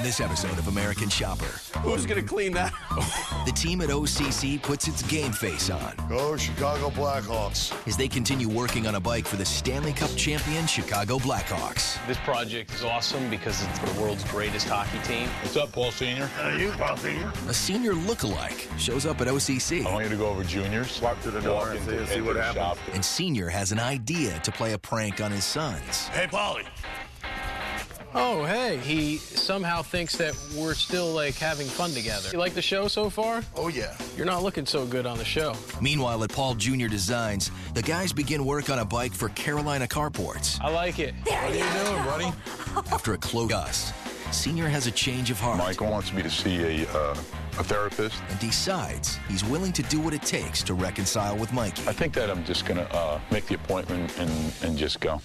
this episode of American Shopper. Who's going to clean that? The team at OCC puts its game face on Go Chicago Blackhawks. as they continue working on a bike for the Stanley Cup champion Chicago Blackhawks. This project is awesome because it's the world's greatest hockey team. What's up, Paul Sr.? You, Paul Sr. A senior lookalike shows up at OCC, I want you to go over juniors. Walk through the door and see what happens. Shop. and senior has an idea to play a prank on his sons. Hey, Paulie. Oh, hey. He somehow thinks that we're still, like, having fun together. You like the show so far? Oh, yeah. You're not looking so good on the show. Meanwhile, at Paul Jr. Designs, the guys begin work on a bike for Carolina Carports. I like it. What are you doing, buddy? After a close Gus, senior has a change of heart Michael wants me to see a therapist. and decides he's willing to do what it takes to reconcile with Mikey. I think that I'm just going to make the appointment and just go.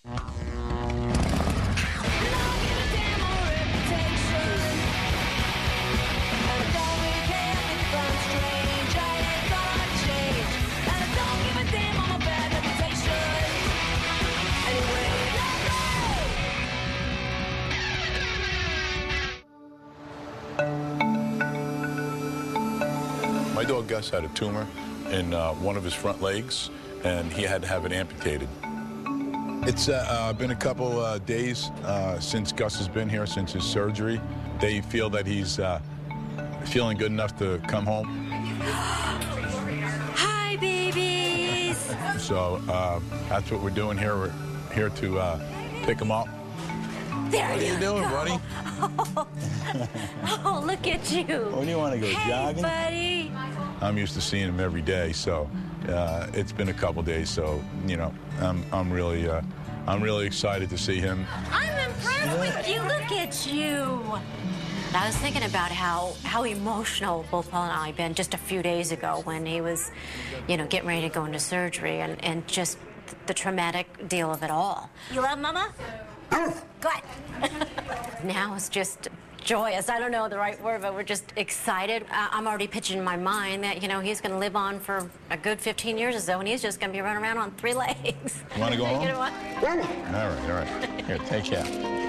My dog Gus had a tumor in one of his front legs, and he had to have it amputated. It's been a couple days since Gus has been here, since his surgery. They feel that he's feeling good enough to come home. Hi, babies. So that's what we're doing here. We're here to pick him up. There What are you doing, buddy? Oh, look at you. What do you want to go Hey, jogging? buddy. I'm used to seeing him every day, so it's been a couple days. So you know, I'm really excited to see him. I'm impressed with you. Look at you. I was thinking about how emotional both Paul and I have been just a few days ago when he was, getting ready to go into surgery and just the traumatic deal of it all. You love Mama? Good. Now it's just joyous. I don't know the right word, but we're just excited. I'm already pitching in my mind that, he's going to live on for a good 15 years or so, and he's just going to be running around on 3 legs. You want to go home? All All right. Here, take care.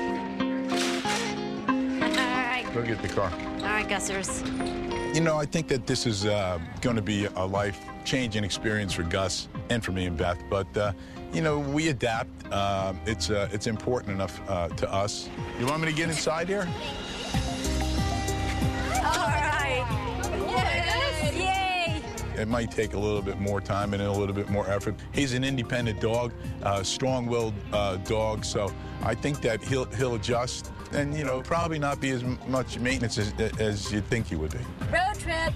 right. Go get the car. All right, Gussers. I think that this is going to be a life-changing experience for Gus and for me and Beth. But, we adapt. It's important enough to us. You want me to get inside here? All right. Yes. Yay. It might take a little bit more time and a little bit more effort. He's an independent dog, strong-willed dog, so I think that he'll adjust and, probably not be as much maintenance as you'd think he would be. Road trip.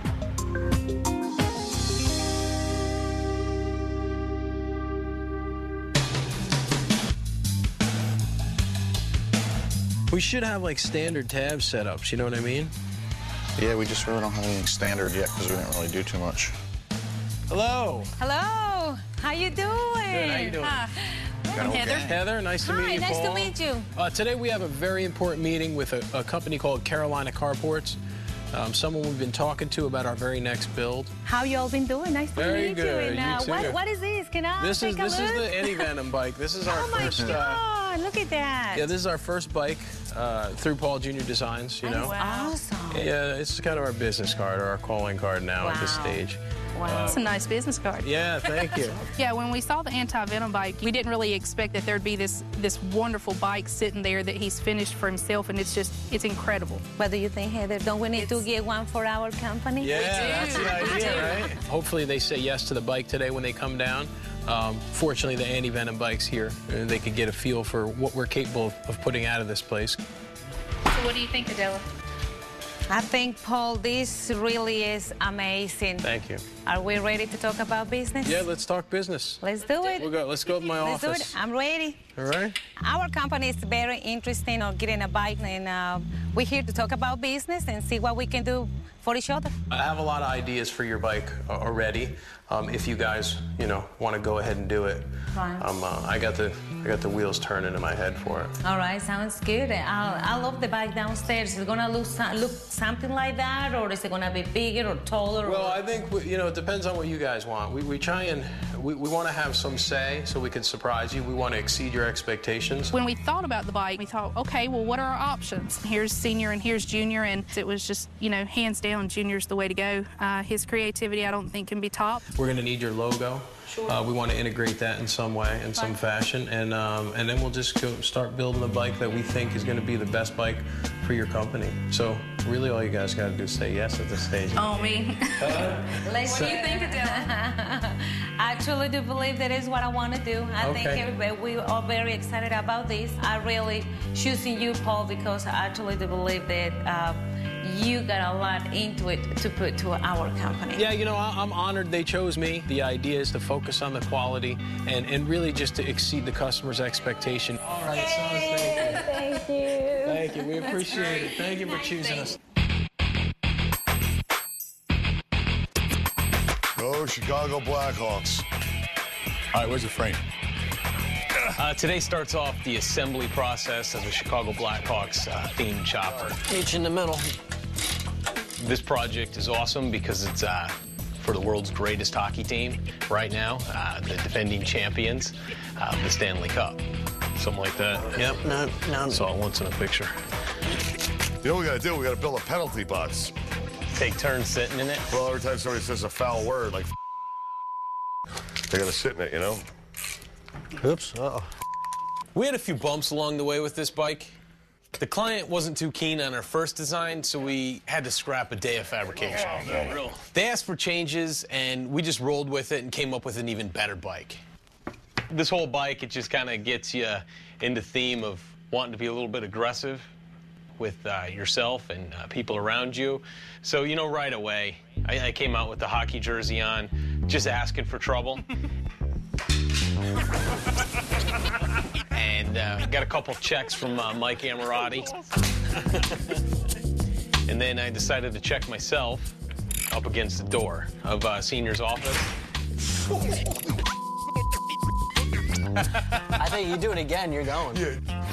We should have, like, standard tab setups, you know what I mean? Yeah, we just really don't have anything standard yet because we didn't really do too much. Hello. Hello. How you doing? Good, how you doing? I'm Heather. Heather, nice to meet you, Hi, nice to Paul. meet you. Today we have a very important meeting with a company called Carolina Carports. Someone we've been talking to about our very next build. How you all been doing? Nice to Very meet good. you. And, You too. what is this? Can I This is take a look? the Anti-Venom bike. This is our Oh my first. God! Look at that. Yeah, this is our first bike through Paul Jr. Designs. You know. Awesome. Yeah, it's kind of our business card or our calling card now at this Wow. stage. Wow. It's a nice business card. Yeah, thank you. Yeah, when we saw the anti-venom bike, we didn't really expect that there'd be this wonderful bike sitting there that he's finished for himself, and it's incredible. What do you think, Heather? Don't we need to get one for our company? Yeah, that's the idea, right? Hopefully they say yes to the bike today when they come down. Fortunately, the Anti-Venom bike's here. They could get a feel for what we're capable of putting out of this place. So what do you think, Adela? I think, Paul, this really is amazing. Thank you. Are we ready to talk about business? Yeah, let's talk business. Let's do it. Let's go to my Let's do office. it. I'm ready. All right. Our company is very interested in getting a bike, and we're here to talk about business and see what we can do for each other. I have a lot of ideas for your bike already. If you guys, want to go ahead and do it, Fine. I got the wheels turning in my head for it. All right, sounds good. I love the bike downstairs. Is it gonna look something like that, or is it gonna be bigger or taller? Well, I think it depends on what you guys want. We try and We want to have some say so we can surprise you. We want to exceed your expectations. When we thought about the bike, we thought, okay, well, what are our options? Here's Senior and here's Junior, and it was just, you know, hands down, Junior's the way to go. His creativity, I don't think, can be topped. We're going to need your logo. Sure. We want to integrate that in some way, in some fashion, and then we'll just start building the bike that we think is going to be the best bike for your company. So really all you guys got to do is say yes at this stage. Oh, me? What do you think of that? I truly do believe that is what I want to do. I think we are very excited about this. I really choosing you, Paul, because I truly do believe that you got a lot into it to put to our company. Yeah, you know, I'm honored they chose me. The idea is to focus on the quality and really just to exceed the customer's expectation. All right, so thank you. Thank you. We appreciate it. Thank you for choosing us. Go Chicago Blackhawks. All right, where's the frame? Today starts off the assembly process of the Chicago Blackhawks themed chopper. Each in the middle. This project is awesome because it's for the world's greatest hockey team right now, the defending champions of the Stanley Cup. Something like that. Yep. No. Saw it once in a picture. You know what we gotta do? We gotta build a penalty box. Take turns sitting in it. Well, every time somebody says a foul word, like they gotta sit in it, you know? Oops. Uh-oh. We had a few bumps along the way with this bike. The client wasn't too keen on our first design, so we had to scrap a day of fabrication. They asked for changes, and we just rolled with it and came up with an even better bike. This whole bike, it just kind of gets you into theme of wanting to be a little bit aggressive with yourself and people around you. So, you know, right away, I came out with the hockey jersey on, just asking for trouble. And got a couple checks from Mike Amorati. And then I decided to check myself up against the door of Senior's office. I think you do it again, you're going. Yeah.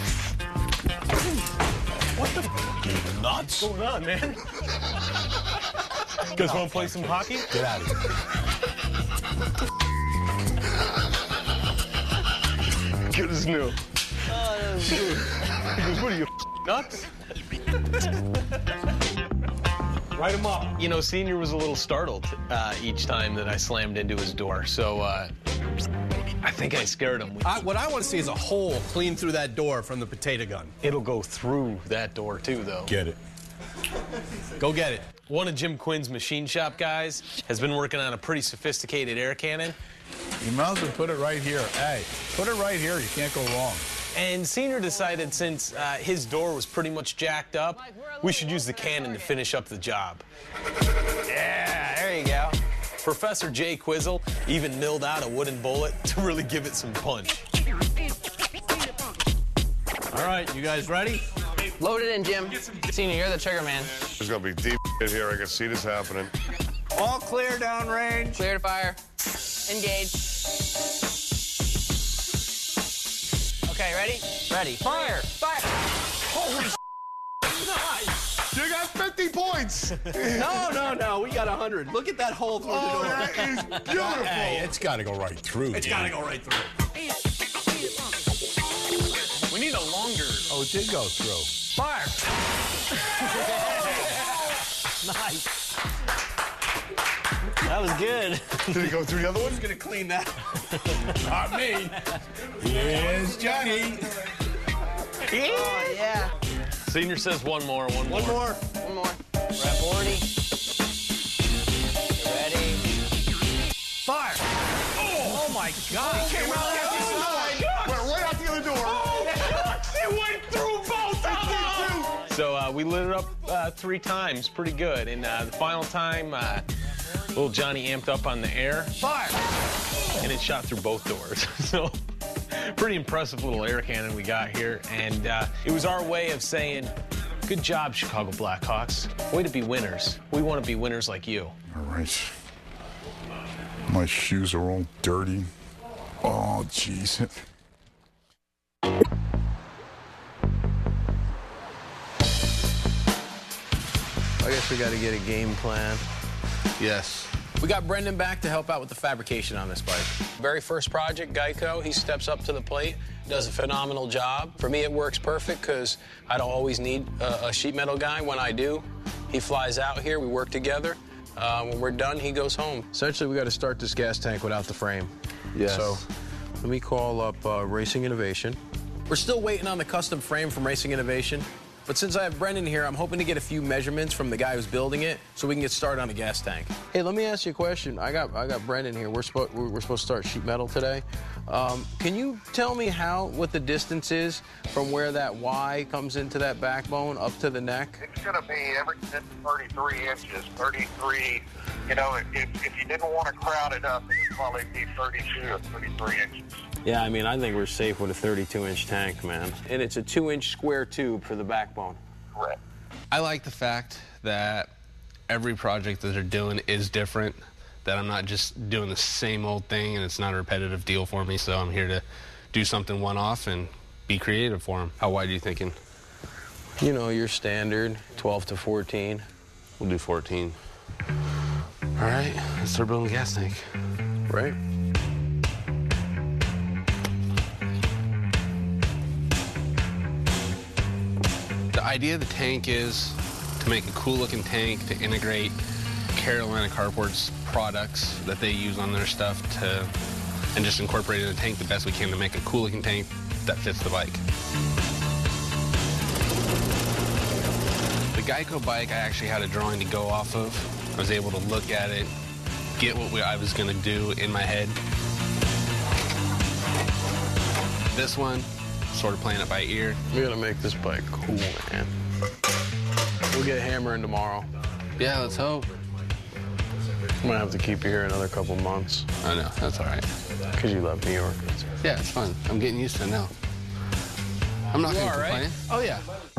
What the f***? Nuts? What's going on, man? You guys want to play some hockey? Get out of here. Good as new. Oh, that was good. He goes, what are you, nuts? Write him up. You know, Senior was a little startled each time that I slammed into his door, so I think I scared him. What I want to see is a hole clean through that door from the potato gun. It'll go through that door, too, though. Get it. Go get it. One of Jim Quinn's machine shop guys has been working on a pretty sophisticated air cannon. You might as well put it right here. Hey, put it right here. You can't go wrong. And Senior decided since his door was pretty much jacked up, we should use the cannon to finish up the job. Yeah, there you go. Professor Jay Quizzle even milled out a wooden bullet to really give it some punch. All right, you guys ready? Load it in, Jim. Senior, you're the trigger man. There's gonna be deep in here. I can see this happening. All clear downrange. Clear to fire. Engage. Okay, ready? Ready. Fire! Fire! Holy nice! You got 50 points! No. We got 100. Look at that hole through the door. That is beautiful! Hey, it's got to go right through. It's got to go right through. We need a longer... Oh, it did go through. Fire! Nice. That was good. Did he go through the other one? Who's going to clean that? Not me. Here's Johnny. Oh, yeah. Senior says one more. One more. We're at 40. You ready? Fire! Oh my God. It came out the other side. Went right out the other door. It went through both of them! So we lit it up 3 times, pretty good. And the final time, little Johnny amped up on the air. Fire! And it shot through both doors. So pretty impressive little air cannon we got here. And it was our way of saying, good job, Chicago Blackhawks. Way to be winners. We want to be winners like you. All right. My shoes are all dirty. Oh, jeez. I guess we got to get a game plan. Yes. We got Brendan back to help out with the fabrication on this bike. Very first project, Geico, he steps up to the plate, does a phenomenal job. For me, it works perfect because I don't always need a sheet metal guy. When I do, he flies out here, we work together. When we're done, he goes home. Essentially, we got to start this gas tank without the frame. Yes. So let me call up Racing Innovation. We're still waiting on the custom frame from Racing Innovation. But since I have Brendan here, I'm hoping to get a few measurements from the guy who's building it so we can get started on the gas tank. Hey, let me ask you a question. I got Brendan here. We're supposed to start sheet metal today. Can you tell me what the distance is from where that Y comes into that backbone up to the neck? It's going to be every 33 inches, 33. You know, if you didn't want to crowd it up, it would probably be 32 or 33 inches. Yeah, I mean, I think we're safe with a 32-inch tank, man. And it's a 2-inch square tube for the backbone. Correct. I like the fact that every project that they're doing is different, that I'm not just doing the same old thing and it's not a repetitive deal for me, so I'm here to do something one-off and be creative for them. How wide are you thinking? You know, your standard, 12 to 14. We'll do 14. All right, let's start building a gas tank. Right. The idea of the tank is to make a cool-looking tank to integrate Carolina Carport's products that they use on their stuff and just incorporate it in the tank the best we can to make a cool-looking tank that fits the bike. The Geico bike, I actually had a drawing to go off of. I was able to look at it, get what I was going to do in my head. This one, sort of playing it by ear. We're gonna make this bike cool, man. We'll get hammering tomorrow. Yeah, let's hope. I'm gonna have to keep you here another couple months. I know, that's all right. Because you love New York. Yeah, it's fun. I'm getting used to it now. I'm not gonna complain. Right? Oh, yeah.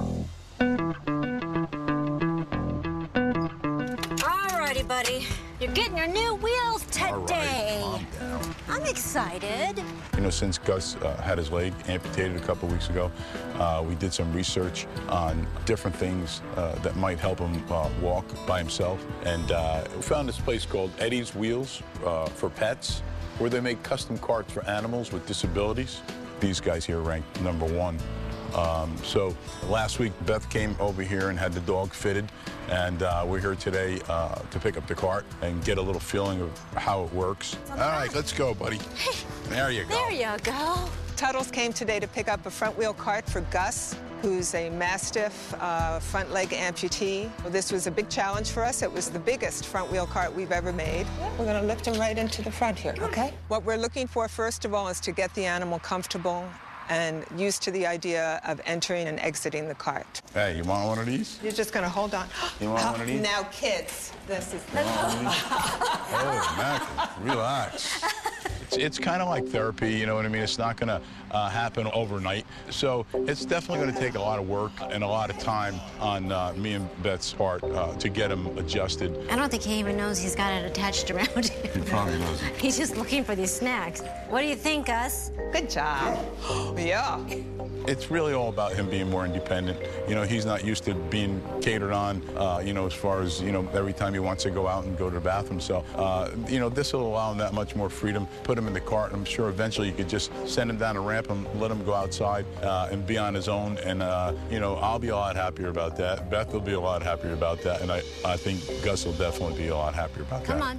Alrighty, buddy. You're getting your new wheels today. All right, calm down. I'm excited. You know, since Gus had his leg amputated a couple weeks ago, we did some research on different things that might help him walk by himself. And we found this place called Eddie's Wheels for Pets, where they make custom carts for animals with disabilities. These guys here ranked #1. So last week, Beth came over here and had the dog fitted, and we're here today to pick up the cart and get a little feeling of how it works. All right, let's go, buddy. There you go. There you go. Tuttles came today to pick up a front wheel cart for Gus, who's a Mastiff front leg amputee. Well, this was a big challenge for us. It was the biggest front wheel cart we've ever made. We're going to lift him right into the front here, okay? What we're looking for, first of all, is to get the animal comfortable and used to the idea of entering and exiting the cart. Hey, you want one of these? You're just going to hold on. You want one of these? Now, kids, this is... Oh, Mac, relax. It's kind of like therapy, you know what I mean? It's not going to happen overnight. So it's definitely going to take a lot of work and a lot of time on me and Beth's part to get him adjusted. I don't think he even knows he's got it attached around him. He probably doesn't. He's just looking for these snacks. What do you think, Gus? Good job. Yeah. It's really all about him being more independent. You know, he's not used to being catered on, you know, as far as, you know, every time he wants to go out and go to the bathroom. So, you know, this will allow him that much more freedom. Put him in the cart, and I'm sure eventually you could just send him down a ramp and let him go outside and be on his own. And, you know, I'll be a lot happier about that. Beth will be a lot happier about that. And I think Gus will definitely be a lot happier about that. Come on.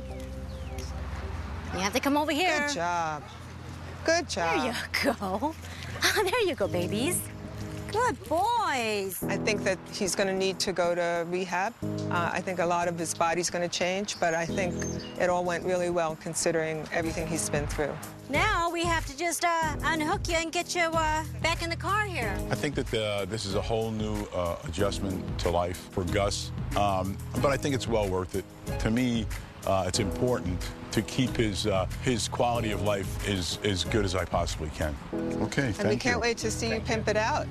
You have to come over here. Good job. Good job. There you go. There you go, babies. Good boys. I think that he's going to need to go to rehab. I think a lot of his body's going to change, but I think it all went really well considering everything he's been through. Now we have to just unhook you and get you back in the car here. I think that this is a whole new adjustment to life for Gus, but I think it's well worth it. To me, it's important to keep his quality of life as good as I possibly can. Okay, thank you. And we can't wait to see you pimp it out.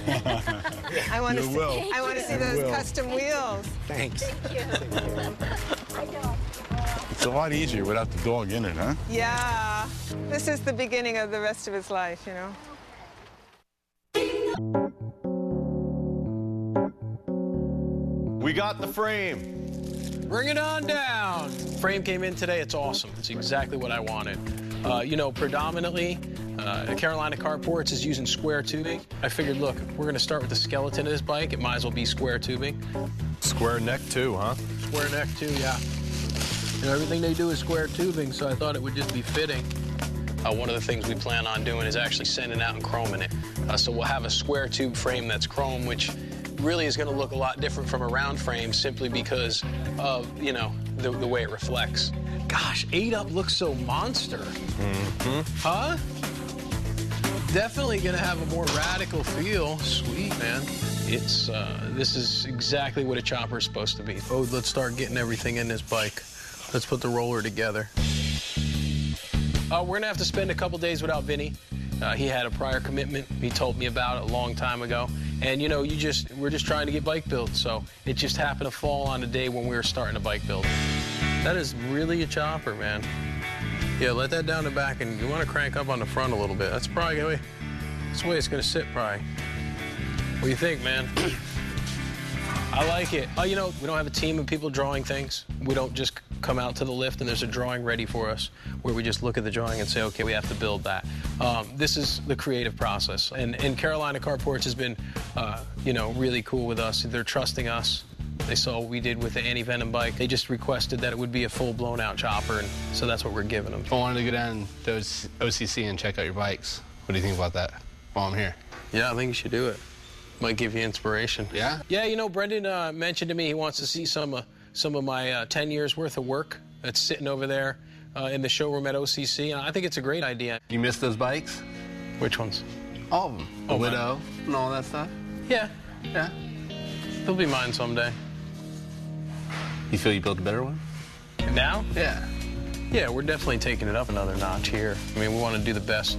I want to see those custom wheels. Thanks. Thank you. I know. It's a lot easier without the dog in it, huh? Yeah. This is the beginning of the rest of his life, you know. We got the frame. Bring it on down. frame came in today. It's awesome. It's exactly what I wanted. You know, predominantly, Carolina Carports is using square tubing. I figured, look, if we're going to start with the skeleton of this bike, it might as well be square tubing. Square neck too, huh? Square neck too, yeah. You know, everything they do is square tubing, so I thought it would just be fitting. One of the things we plan on doing is actually sending out and chroming it. So we'll have a square tube frame that's chrome, which really is going to look a lot different from a round frame simply because of, you know, the way it reflects. Gosh, 8-Up looks so monster. Mm-hmm. Huh? Definitely going to have a more radical feel. Sweet, man. It's, this is exactly what a chopper is supposed to be. Oh, let's start getting everything in this bike. Let's put the roller together. We're going to have to spend a couple days without Vinny. He had a prior commitment. He told me about it a long time ago. And, you know, we're just trying to get bike built. So it just happened to fall on a day when we were starting a bike build. That is really a chopper, man. Yeah, let that down the back, and you want to crank up on the front a little bit. That's probably the way it's going to sit, probably. What do you think, man? I like it. You know, we don't have a team of people drawing things. We don't just come out to the lift and there's a drawing ready for us where we just look at the drawing and say, okay, we have to build that. This is the creative process. And Carolina Carports has been, you know, really cool with us. They're trusting us. They saw what we did with the anti-venom bike. They just requested that it would be a full blown out chopper, and so that's what we're giving them. I wanted to go down to OCC and check out your bikes. What do you think about that while I'm here? Yeah, I think you should do it. Might give you inspiration. Yeah? Yeah, you know, Brendan mentioned to me he wants to see some of my 10 years worth of work that's sitting over there in the showroom at OCC, and I think it's a great idea. You miss those bikes? Which ones? All of them. The Widow and all that stuff? Yeah. Yeah. They'll be mine someday. You feel you built a better one? Now? Yeah. Yeah, we're definitely taking it up another notch here. I mean, we want to do the best.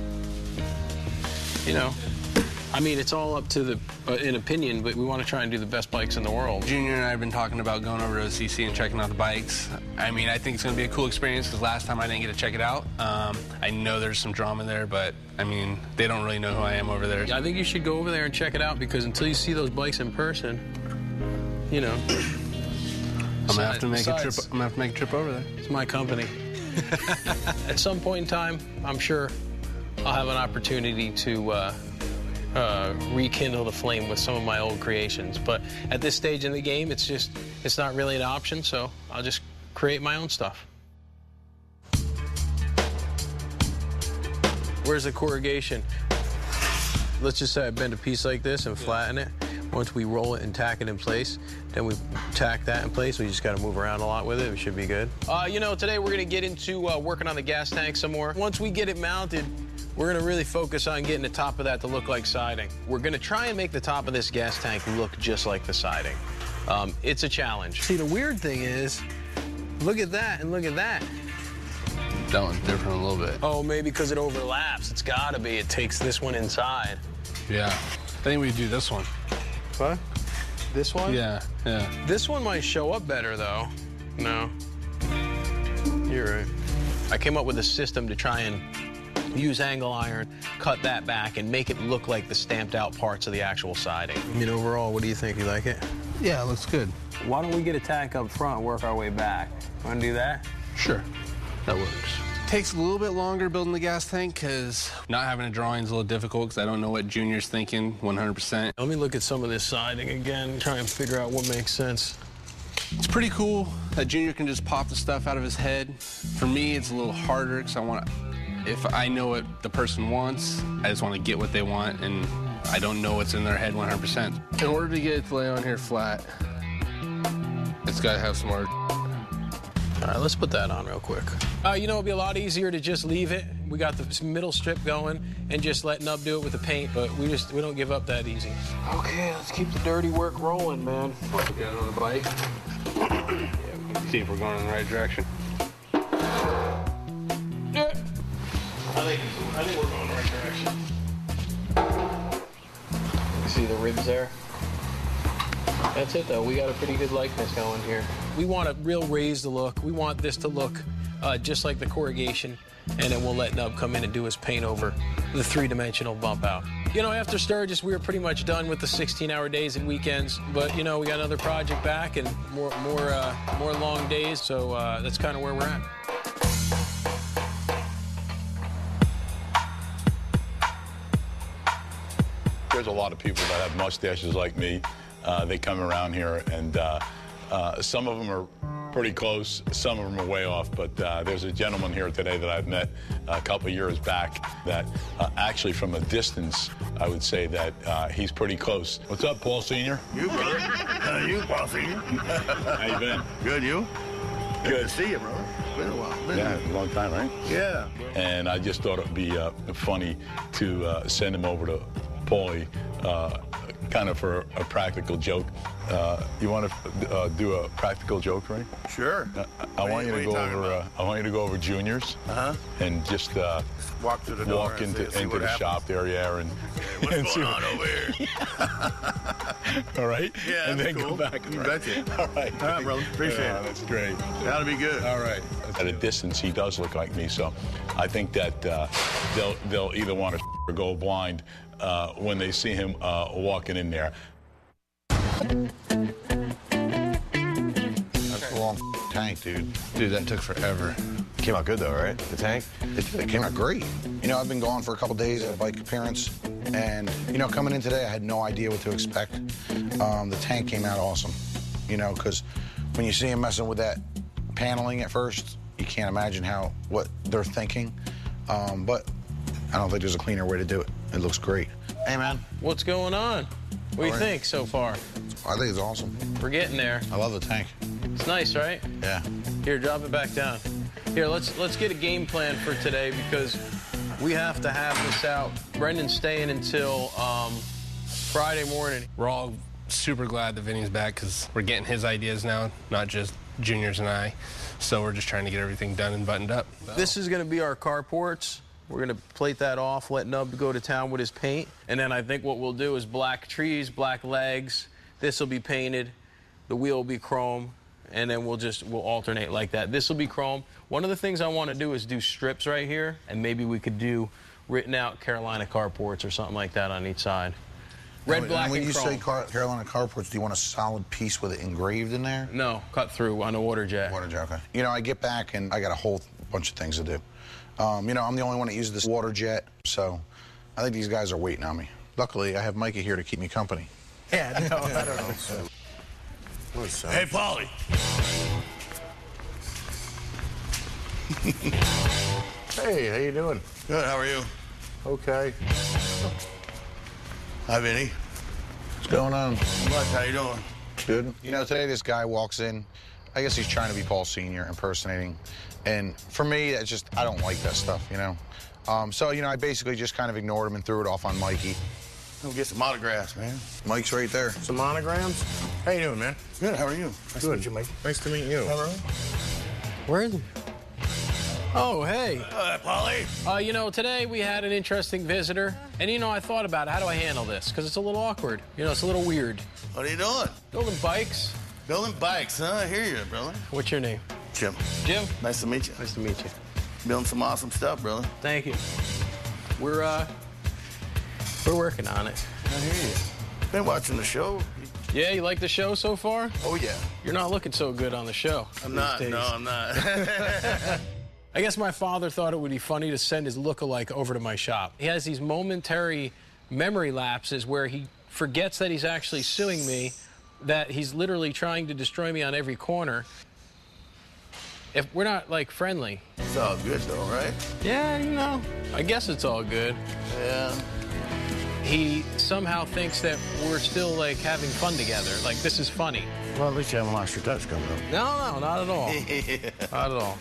You know, I mean, it's all up to the an opinion, but we want to try and do the best bikes in the world. Junior and I have been talking about going over to OCC and checking out the bikes. I mean, I think it's going to be a cool experience because last time I didn't get to check it out. I know there's some drama there, but, I mean, they don't really know who I am over there. I think you should go over there and check it out because until you see those bikes in person, you know. I'm gonna have to make a trip. I'm gonna have to make a trip over there. It's my company. At some point in time, I'm sure I'll have an opportunity to rekindle the flame with some of my old creations. But at this stage in the game, it's not really an option. So I'll just create my own stuff. Where's the corrugation? Let's just say I bend a piece like this and flatten it. Once we roll it and tack it in place, then we tack that in place. We just got to move around a lot with it. We should be good. You know, today we're going to get into working on the gas tank some more. Once we get it mounted, we're going to really focus on getting the top of that to look like siding. We're going to try and make the top of this gas tank look just like the siding. It's a challenge. See, the weird thing is, look at that and look at that. That one's different a little bit. Oh, maybe because it overlaps. It's got to be. It takes this one inside. Yeah. I think we do this one. What? This one? Yeah, yeah. This one might show up better, though. No. You're right. I came up with a system to try and use angle iron, cut that back, and make it look like the stamped out parts of the actual siding. I mean, overall, what do you think? You like it? Yeah, it looks good. Why don't we get a tack up front and work our way back? Want to do that? Sure. That works. Takes a little bit longer building the gas tank because not having a drawing is a little difficult because I don't know what Junior's thinking 100%. Let me look at some of this siding again, try and figure out what makes sense. It's pretty cool that Junior can just pop the stuff out of his head. For me, it's a little harder because if I know what the person wants, I just want to get what they want, and I don't know what's in their head 100%. In order to get it to lay on here flat, it's got to have some more. All right, let's put that on real quick. You know, it'd be a lot easier to just leave it. We got the middle strip going and just let Nub do it with the paint, but we don't give up that easy. Okay, let's keep the dirty work rolling, man. Let's get it on the bike. Yeah, we can see if we're going in the right direction. Yeah. I think we're going in the right direction. You see the ribs there? That's it, though. We got a pretty good likeness going here. We want to real raise the look. We want this to look just like the corrugation, and then we'll let Nub come in and do his paint over the three-dimensional bump out. You know, after Sturgis, we were pretty much done with the 16-hour days and weekends. But, you know, we got another project back and more long days. So that's kind of where we're at. There's a lot of people that have mustaches like me. They come around here, and some of them are pretty close. Some of them are way off. But there's a gentleman here today that I've met a couple of years back that actually from a distance, I would say that he's pretty close. What's up, Paul Sr.? You, brother. You, Paul Sr. How you been? Good, you? Good to see you, brother. Been a while. Yeah, a long time, right? Yeah. And I just thought it would be funny to send him over to Paulie, kind of for a practical joke. You want to do a practical joke, right? Sure. I want you to go over juniors. And just walk through the door. Walk into the shop area and. What's going on over here? All right. Yeah. And then cool. go back. You betcha. All right. All right, brother. Appreciate it. That's great. That'll be good. All right. At a distance, he does look like me, so I think that they'll either want to or go blind when they see him walking in there. That's a long tank, dude. Dude, that took forever. Came out good, though, right? The tank? It came out great. You know, I've been gone for a couple days at a bike appearance, and, you know, coming in today, I had no idea what to expect. The tank came out awesome, you know, because when you see him messing with that paneling at first, you can't imagine what they're thinking. But I don't think there's a cleaner way to do it. It looks great. Hey, man. What's going on? What do you think so far? I think it's awesome. We're getting there. I love the tank. It's nice, right? Yeah. Here, drop it back down. Here, let's get a game plan for today because we have to have this out. Brendan's staying until Friday morning. We're all super glad that Vinny's back because we're getting his ideas now, not just Juniors and I. So we're just trying to get everything done and buttoned up. This is going to be our carports. We're going to plate that off, let Nub go to town with his paint. And then I think what we'll do is black trees, black legs. This will be painted. The wheel will be chrome. And then we'll alternate like that. This will be chrome. One of the things I want to do is do strips right here. And maybe we could do written out Carolina carports or something like that on each side. Red, black, and chrome. When you say Carolina carports, do you want a solid piece with it engraved in there? No, cut through on a water jet. Water jet, okay. You know, I get back and I got a whole bunch of things to do. You know, I'm the only one that uses this water jet, so I think these guys are waiting on me. Luckily, I have Mikey here to keep me company. Yeah, no, I don't know. Hey, Paulie. Hey, how you doing? Good, how are you? Okay. Hi, Vinny. What's going on? What? How you doing? Good. You know, today this guy walks in. I guess he's trying to be Paul Sr., impersonating. And for me, it's just, I don't like that stuff, you know? So, you know, I basically just kind of ignored him and threw it off on Mikey. We'll get some autographs, man. Mike's right there. Some monograms? How you doing, man? Good, how are you? Nice to meet you, Mikey. Nice to meet you. All right. Where is he? Oh, hey. Paulie. You know, today we had an interesting visitor. And, you know, I thought about it. How do I handle this? Because it's a little awkward. You know, it's a little weird. What are you doing? Building bikes. Building bikes, huh? I hear you, brother. What's your name? Jim. Jim? Nice to meet you. Nice to meet you. Building some awesome stuff, brother. Thank you. We're working on it. I hear you. Been watching the show. Yeah, you like the show so far? Oh, yeah. You're not looking so good on the show. I'm not. No, I'm not. I guess my father thought it would be funny to send his lookalike over to my shop. He has these momentary memory lapses where he forgets that he's actually suing me, that he's literally trying to destroy me on every corner. If we're not, like, friendly. It's all good, though, right? Yeah, you know, I guess it's all good. Yeah. He somehow thinks that we're still, like, having fun together. Like, this is funny. Well, at least you haven't lost your touch coming up. No, not at all. Yeah. Not at all.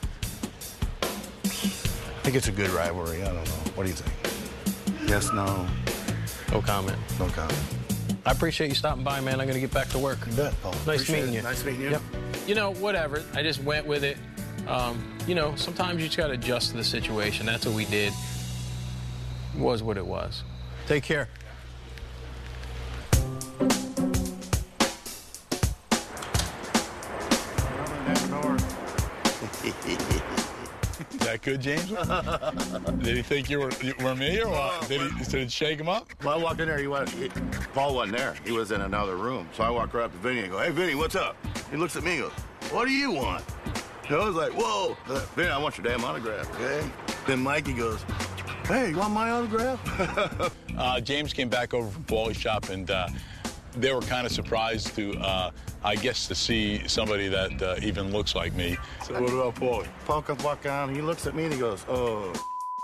I think it's a good rivalry. I don't know. What do you think? Yes, no? No comment. No comment. I appreciate you stopping by, man. I'm going to get back to work. You bet, Paul. Nice meeting you. Nice meeting you. Yep. You know, whatever. I just went with it. You know, sometimes you just got to adjust to the situation. That's what we did. It was what it was. Take care. that good, James? Did he think you were me or what? Did it shake him up? Well, I walked in there. Paul wasn't there. He was in another room. So I walk right up to Vinny and go, "Hey, Vinny, what's up?" He looks at me and goes, "What do you want?" So I was like, "Whoa, Vinny, I want your damn autograph, okay?" Then Mikey goes, "Hey, you want my autograph?" James came back over from Paulie's shop, and they were kind of surprised to, I guess, to see somebody that even looks like me. So what about Paulie? Paul comes walk down, he looks at me and he goes, "Oh."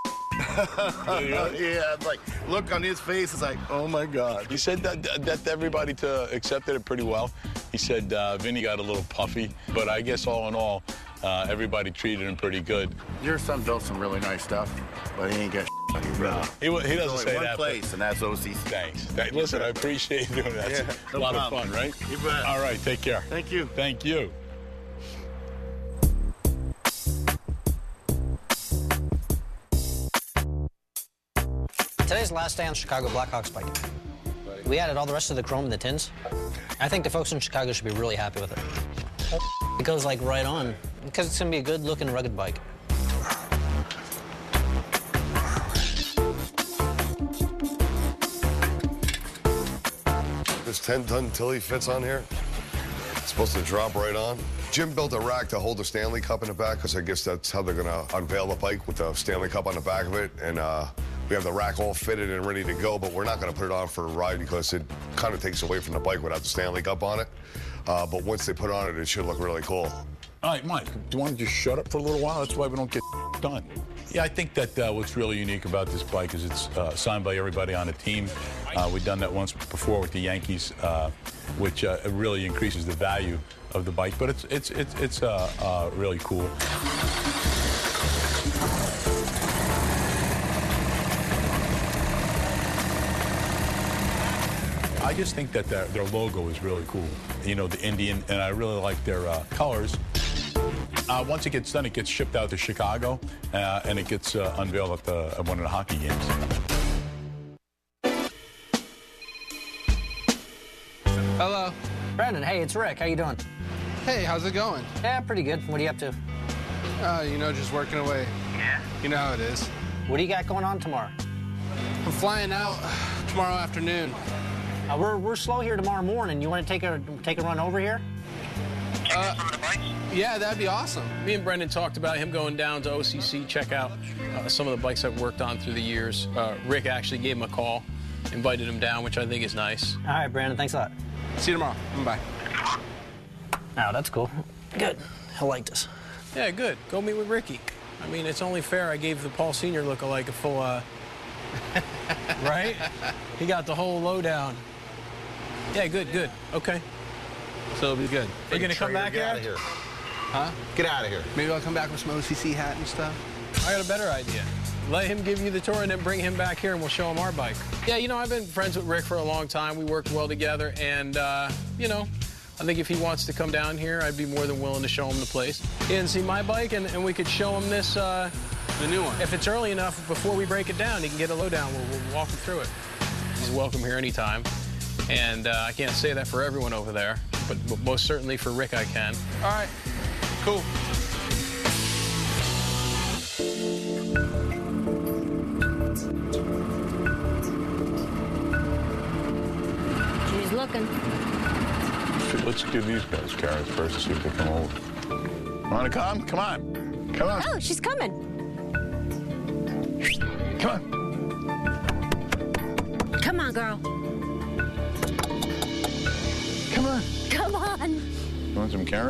Yeah, like, look on his face, it's like, oh my God. He said that everybody accepted it pretty well. He said Vinny got a little puffy, but I guess all in all, everybody treated him pretty good. Your son built some really nice stuff, but he ain't got on you, brother. He doesn't say one that. Place, and that's OCC. Thanks. Listen, I appreciate you doing that. Yeah, It's no a lot problem. of fun, right? You bet. All right, take care. Thank you. Thank you. Today's the last day on Chicago Blackhawks bike. We added all the rest of the chrome in the tins. I think the folks in Chicago should be really happy with it. It goes like right on, because it's gonna be a good looking rugged bike. This 10-ton Tilly fits on here. It's supposed to drop right on. Jim built a rack to hold the Stanley Cup in the back, because I guess that's how they're gonna unveil the bike, with the Stanley Cup on the back of it. And we have the rack all fitted and ready to go, but we're not gonna put it on for a ride because it kind of takes away from the bike without the Stanley Cup on it. But once they put it on it, it should look really cool. All right, Mike, do you want to just shut up for a little while? That's why we don't get done. Yeah, I think that what's really unique about this bike is it's signed by everybody on the team. We've done that once before with the Yankees, which really increases the value of the bike. But it's really cool. I just think that their logo is really cool. You know, the Indian, and I really like their colors. Once it gets done, it gets shipped out to Chicago, and it gets unveiled at one of the hockey games. Hello. Brandon, hey, it's Rick. How you doing? Hey, how's it going? Yeah, pretty good. What are you up to? You know, just working away. Yeah? You know how it is. What do you got going on tomorrow? I'm flying out tomorrow afternoon. We're slow here tomorrow morning. You want to take a run over here? Yeah, that'd be awesome. Me and Brendan talked about him going down to OCC, check out some of the bikes I've worked on through the years. Rick actually gave him a call, invited him down, which I think is nice. All right, Brandon, thanks a lot. See you tomorrow. Bye. Oh, that's cool. Good. I like this. Yeah, good. Go meet with Ricky. I mean, it's only fair I gave the Paul Sr. lookalike a full, right? He got the whole lowdown. Yeah, good. Okay. So it'll be good. Are you going to come back here? Get out of here. Huh? Get out of here. Maybe I'll come back with some OCC hat and stuff. I got a better idea. Let him give you the tour and then bring him back here and we'll show him our bike. Yeah, you know, I've been friends with Rick for a long time. We worked well together and, you know, I think if he wants to come down here, I'd be more than willing to show him the place. He didn't see my bike and we could show him this, the new one. If it's early enough before we break it down, he can get a lowdown. We'll walk him through it. He's welcome here anytime. And I can't say that for everyone over there, but most certainly for Rick I can. All right, cool. She's looking. Let's give these guys carrots first and see if they come over. Want to come? Come on. Come on. Oh, she's coming. Come on. Come on, girl. Come on. Come on. You want some carrot?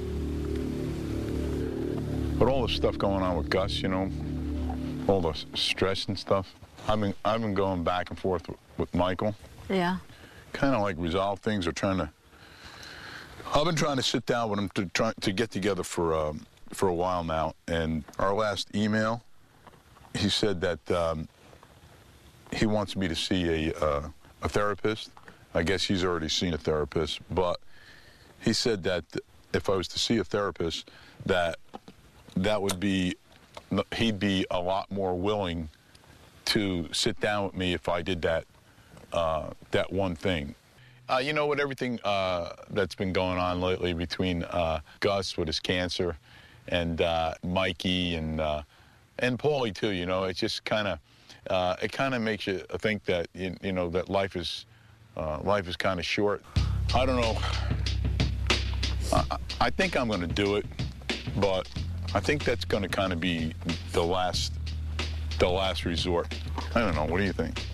But all the stuff going on with Gus, you know, all the stress and stuff, I've been going back and forth with Michael. Yeah. Kind of like resolve things or I've been trying to sit down with him to get together for a while now. And our last email, he said that he wants me to see a therapist. I guess he's already seen a therapist, but he said that if I was to see a therapist, that would be, he'd be a lot more willing to sit down with me if I did that one thing. You know, with everything that's been going on lately between Gus with his cancer and Mikey and And Paulie too, you know, it's just kind of, it kind of makes you think that, you know, that life is kind of short. I don't know. I think I'm going to do it, but I think that's going to kind of be the last resort. I don't know. What do you think?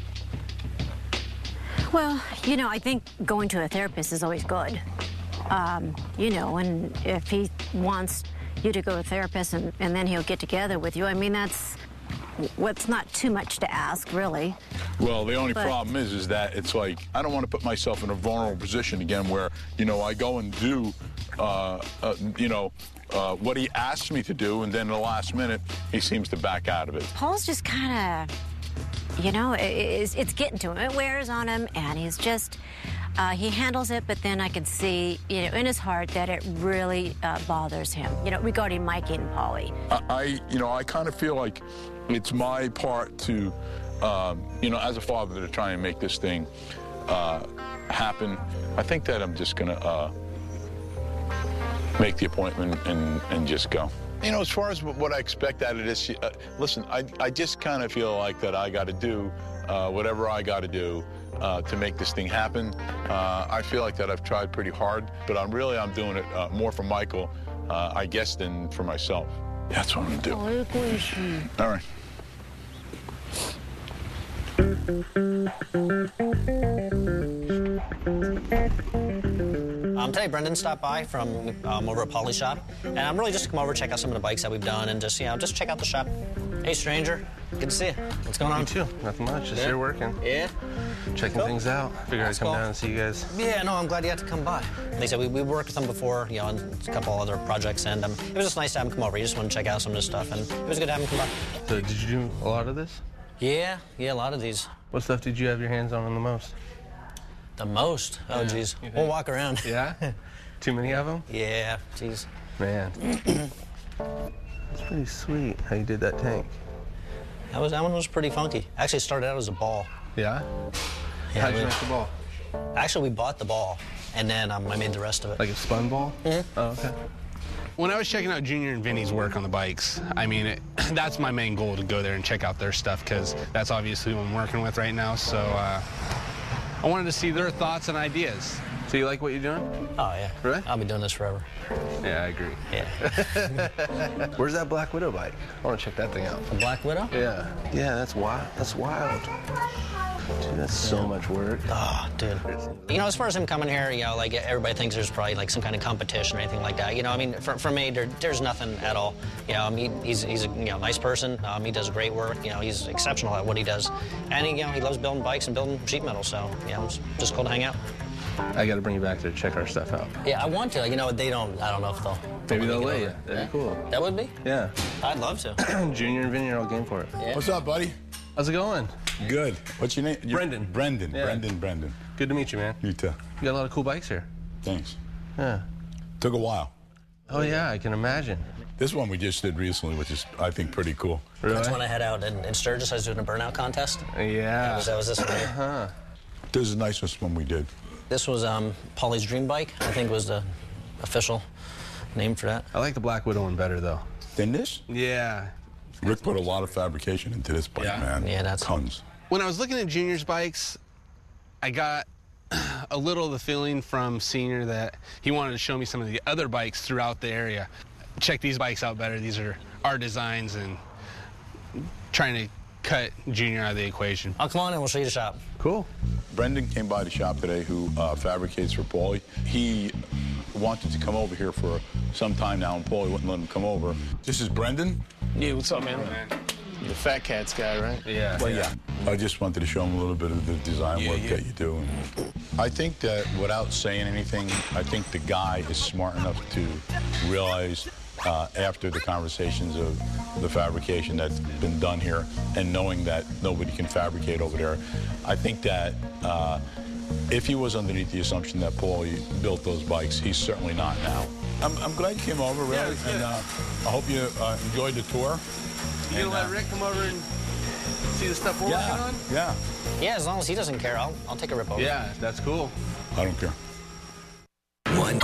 Well, you know, I think going to a therapist is always good. You know, and if he wants you to go to a therapist and then he'll get together with you, I mean, that's what's not too much to ask, really. Well, the only problem is that it's like, I don't want to put myself in a vulnerable position again where, you know, I go and do, you know, what he asks me to do, and then in the last minute, he seems to back out of it. Paul's just kind of, you know, it's getting to him. It wears on him, and he's just, he handles it, but then I can see, you know, in his heart that it really bothers him, you know, regarding Mikey and Paulie. You know, I kind of feel like it's my part to, you know, as a father, to try and make this thing happen. I think that I'm just going to make the appointment and just go. You know, as far as what I expect out of this, listen, I just kind of feel like that I got to do whatever I got to do to make this thing happen. I feel like that I've tried pretty hard, but I'm doing it more for Michael, I guess, than for myself. That's what I'm going to do. All right. Today, Brendan stopped by from over at Paulie's shop, and I'm really just to come over, check out some of the bikes that we've done, and just, you know, just check out the shop. Hey, stranger. Good to see you. What's going on? You too. Nothing much. Just here working. Yeah? Checking things out. Figured I'd come down and see you guys. Yeah, no, I'm glad you had to come by. Like I said, we worked with him before, you know, on a couple other projects, and it was just nice to have him come over. He just wanted to check out some of this stuff, and it was good to have him come by. So, did you do a lot of this? Yeah, a lot of these. What stuff did you have your hands on the most? The most? Oh, geez. We'll walk around. Yeah? Too many of them? Yeah, geez. Man. That's pretty sweet how you did that tank. That one was pretty funky. Actually, it started out as a ball. Yeah? How'd you make the ball? Actually, we bought the ball, and then I made the rest of it. Like a spun ball? Mm-hmm. Oh, okay. When I was checking out Junior and Vinny's work on the bikes, I mean, that's my main goal, to go there and check out their stuff, because that's obviously who I'm working with right now. So I wanted to see their thoughts and ideas. So you like what you're doing? Oh, yeah. Really? I'll be doing this forever. Yeah, I agree. Yeah. Where's that Black Widow bike? I want to check that thing out. A Black Widow? Yeah. Yeah, that's wild. That's wild. Dude, that's so much work. Oh, dude. You know, as far as him coming here, you know, like, everybody thinks there's probably, like, some kind of competition or anything like that. You know, I mean, for me, there's nothing at all. You know, I mean, he's a, you know, nice person. He does great work. You know, he's exceptional at what he does. And, you know, he loves building bikes and building sheet metal, so, you know, it's just cool to hang out. I got to bring you back there to check our stuff out. Yeah, I want to. You know, I don't know if they'll... Maybe they'll let you. That'd be cool. That would be? Yeah. I'd love to. Junior and Vinny are all game for it. Yeah. What's up, buddy? How's it going? Good. What's your name? Brendan. Brendan. Yeah. Brendan. Good to meet you, man. You too. You got a lot of cool bikes here. Thanks. Yeah. Took a while. Oh, yeah, I can imagine. This one we just did recently, which is, I think, pretty cool. Really? That's when I had out in Sturgis. I was doing a burnout contest. Yeah. That was this one here. Uh-huh. This is the nicest one we did. This was Paulie's dream bike, I think was the official name for that. I like the Black Widow one better, though. Than this? Yeah. Rick put a lot of fabrication into this bike, man. Yeah, that's... Tons. When I was looking at Junior's bikes, I got a little of the feeling from Senior that he wanted to show me some of the other bikes throughout the area. Check these bikes out better. These are our designs, and trying to cut Junior out of the equation. Oh, come on in, we'll show you the shop. Cool. Brendan came by the shop today, who fabricates for Paulie. He wanted to come over here for some time now, and Paulie wouldn't let him come over. This is Brendan. Yeah, what's up, man? The Fat Cats guy, right? Yeah. Well, yeah. I just wanted to show him a little bit of the design work that you do. And I think that without saying anything, I think the guy is smart enough to realize after the conversations of the fabrication that's been done here and knowing that nobody can fabricate over there, I think that if he was underneath the assumption that Paulie built those bikes, he's certainly not now. I'm glad you came over, really, and I hope you enjoyed the tour. You gonna let Rick come over and see the stuff we're working on? Yeah. Yeah, as long as he doesn't care, I'll take a rip over. Yeah, that's cool. I don't care. One.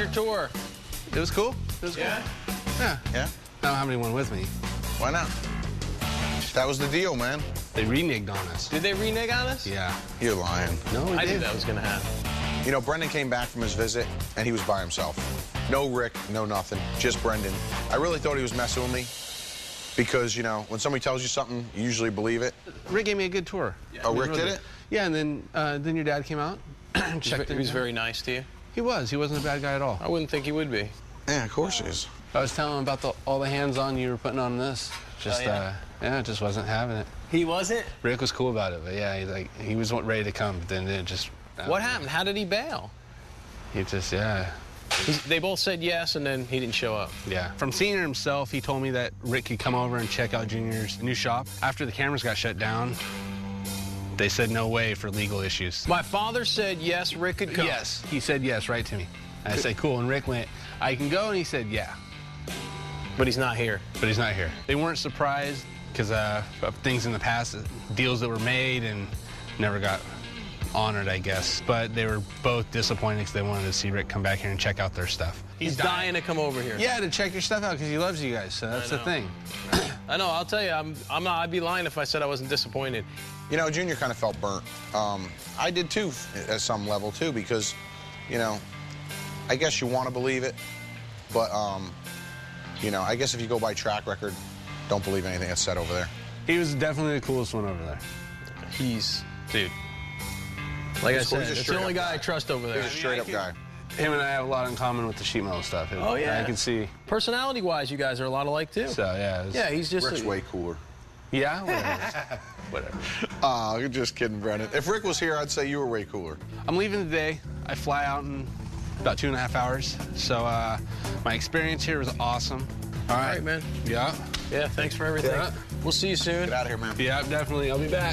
tour? It was cool. It was cool. Yeah? Yeah. Yeah? I don't have anyone with me. Why not? That was the deal, man. They reneged on us. Did they renege on us? Yeah. You're lying. No, I knew that was going to happen. You know, Brendan came back from his visit, and he was by himself. No Rick, no nothing, just Brendan. I really thought he was messing with me because, you know, when somebody tells you something, you usually believe it. Rick gave me a good tour. Yeah. Oh, Rick did it? Yeah, and then your dad came out and checked He was very nice to you? He was. He wasn't a bad guy at all. I wouldn't think he would be. Yeah, of course he is. I was telling him about all the hands-on you were putting on this. Just, yeah, just wasn't having it. He wasn't? Rick was cool about it, but yeah, he was ready to come, but then it just... What happened? How did he bail? He just, yeah. They both said yes, and then he didn't show up. Yeah. From seeing it himself, he told me that Rick could come over and check out Junior's new shop. After the cameras got shut down, they said no way for legal issues. My father said yes, Rick could come. Yes. He said yes right to me. And I said, cool. And Rick went, I can go? And he said, yeah. But he's not here. But he's not here. They weren't surprised because of things in the past, deals that were made and never got honored, I guess. But they were both disappointed because they wanted to see Rick come back here and check out their stuff. He's dying to come over here. Yeah, to check your stuff out because he loves you guys. So that's the thing. I know. I'll tell you, I'd be lying if I said I wasn't disappointed. You know, Junior kind of felt burnt. I did too, at some level too, because, you know, I guess you want to believe it, but, you know, I guess if you go by track record, don't believe anything that's said over there. He was definitely the coolest one over there. Dude. Like I said, it's the only guy I trust over there. He's a straight-up guy. Him and I have a lot in common with the sheet metal stuff. Oh, yeah. I can see. Personality-wise, you guys are a lot alike, too. So, yeah. Yeah, he's just... Rick's way cooler. Yeah? Whatever. Oh, you're just kidding, Brendan. If Rick was here, I'd say you were way cooler. I'm leaving today. I fly out in about 2.5 hours. So, my experience here was awesome. All right, man. Yeah. Yeah, thanks for everything. Yeah. We'll see you soon. Get out of here, man. Yeah, definitely. I'll be back.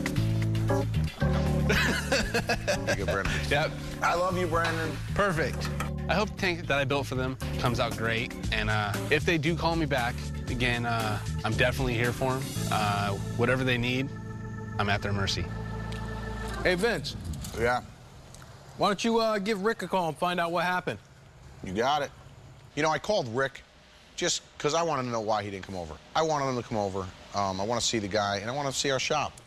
Good, Brendan. Yep. I love you, Brandon. Perfect. I hope the tank that I built for them comes out great. And if they do call me back, again, I'm definitely here for them. Whatever they need, I'm at their mercy. Hey, Vince. Yeah? Why don't you give Rick a call and find out what happened? You got it. You know, I called Rick just because I wanted to know why he didn't come over. I wanted him to come over. I want to see the guy, and I want to see our shop.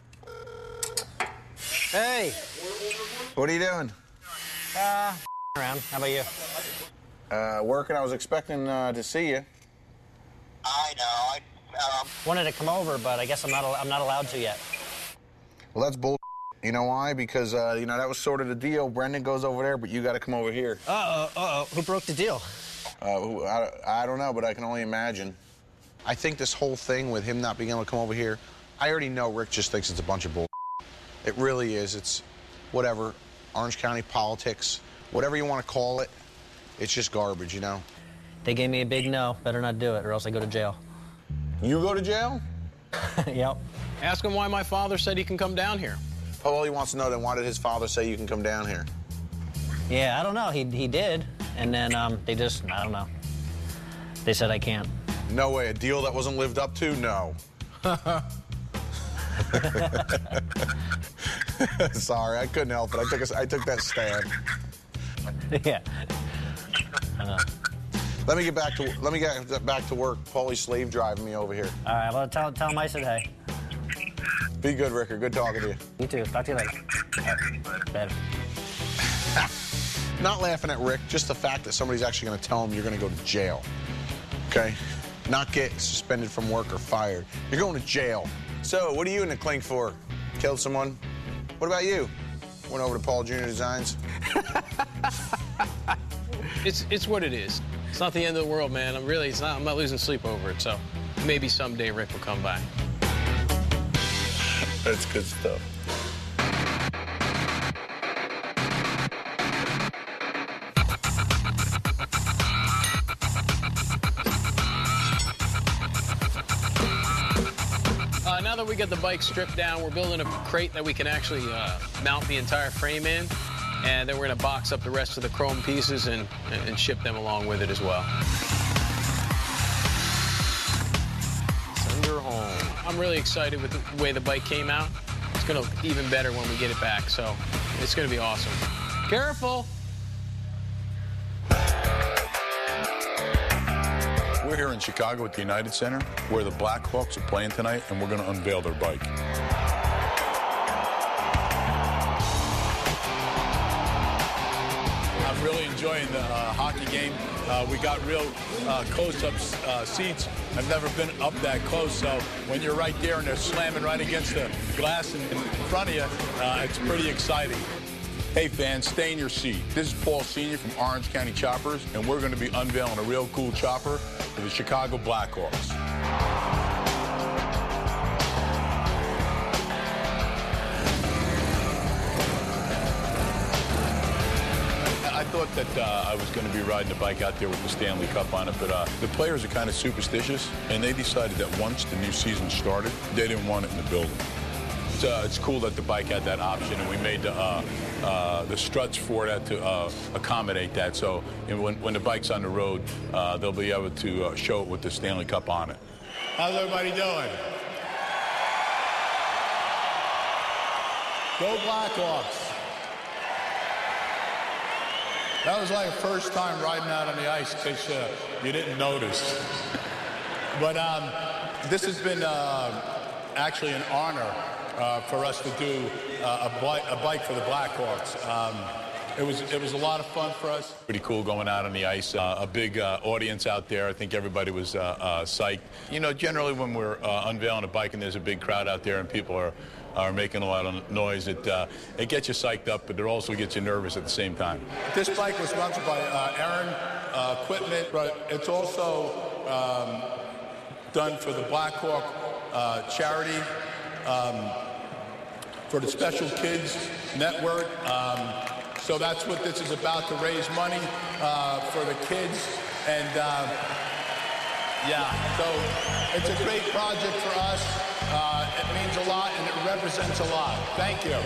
Hey. What are you doing? Around. How about you? Working. I was expecting to see you. I know. I wanted to come over, but I guess I'm not allowed to yet. Well, that's bull. You know why? Because, you know, that was sort of the deal. Brendan goes over there, but you got to come over here. Uh-oh. Who broke the deal? I don't know, but I can only imagine. I think this whole thing with him not being able to come over here, I already know Rick just thinks it's a bunch of bull. It really is. It's whatever, Orange County politics, whatever you want to call it. It's just garbage, you know? They gave me a big no. Better not do it, or else I go to jail. You go to jail? Yep. Ask him why my father said he can come down here. All he wants to know, then why did his father say you can come down here? Yeah, I don't know. He did. And then they just, I don't know. They said I can't. No way. A deal that wasn't lived up to? No. Sorry, I couldn't help it. I took that stand. Yeah. Let me get back to work. Paulie's slave driving me over here. All right, well, tell him I said hey. Be good, Ricker. Good talking to you. You too. Talk to you later. Better. Not laughing at Rick, just the fact that somebody's actually going to tell him you're going to go to jail. Okay? Not get suspended from work or fired. You're going to jail. So, what are you in the clink for? Killed someone? What about you? Went over to Paul Jr. Designs? It's what it is. It's not the end of the world, man. I'm not losing sleep over it, so maybe someday Rick will come by. That's good stuff. Now that we got the bike stripped down, we're building a crate that we can actually mount the entire frame in, and then we're going to box up the rest of the chrome pieces and ship them along with it as well. Send her home. I'm really excited with the way the bike came out. It's going to look even better when we get it back, so it's going to be awesome. Careful! in Chicago at the United Center, where the Blackhawks are playing tonight, and we're going to unveil their bike. I'm really enjoying the hockey game. We got real close-up seats. I've never been up that close, so when you're right there and they're slamming right against the glass in front of you, it's pretty exciting. Hey fans, stay in your seat. This is Paul Sr. from Orange County Choppers, and we're going to be unveiling a real cool chopper for the Chicago Blackhawks. I thought that I was going to be riding a bike out there with the Stanley Cup on it, but the players are kind of superstitious, and they decided that once the new season started, they didn't want it in the building. It's cool that the bike had that option, and we made the struts for that to accommodate that. So when the bike's on the road, they'll be able to show it with the Stanley Cup on it. How's everybody doing? Go Blackhawks. That was like first time riding out on the ice, in case you didn't notice. But this has been actually an honor for us to do a bike for the Blackhawks. It was a lot of fun for us. Pretty cool going out on the ice. A big audience out there. I think everybody was psyched. You know, generally when we're unveiling a bike and there's a big crowd out there and people are making a lot of noise, it gets you psyched up, but it also gets you nervous at the same time. This bike was sponsored by Aaron Equipment, but it's also done for the Blackhawk charity, for the Special Kids Network. So that's what this is about, to raise money for the kids. And yeah, so it's a great project for us. It means a lot, and it represents a lot. Thank you.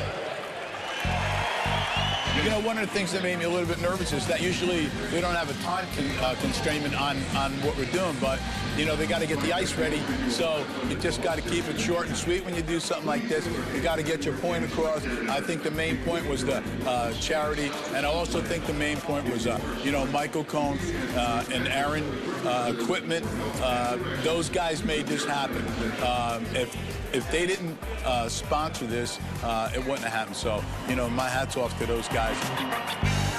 You know, one of the things that made me a little bit nervous is that usually we don't have a time constraint on what we're doing, but, you know, they got to get the ice ready, so you just got to keep it short and sweet when you do something like this. You got to get your point across. I think the main point was the charity, and I also think the main point was, you know, Michael Cohn and Aaron Equipment. Those guys made this happen. If they didn't sponsor this, it wouldn't have happened. So, you know, my hat's off to those guys.